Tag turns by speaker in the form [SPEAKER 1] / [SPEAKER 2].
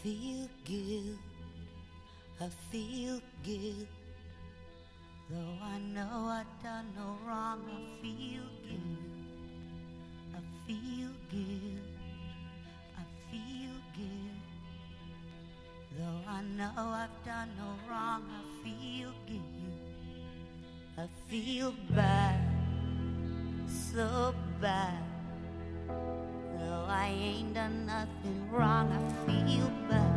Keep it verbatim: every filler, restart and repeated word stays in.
[SPEAKER 1] feel good, I feel good. Though I know I've done no wrong, I feel good, I feel good, I feel good. Though I know I've done no wrong, I feel good, I feel bad, so bad. Though I ain't done nothing wrong, I feel bad,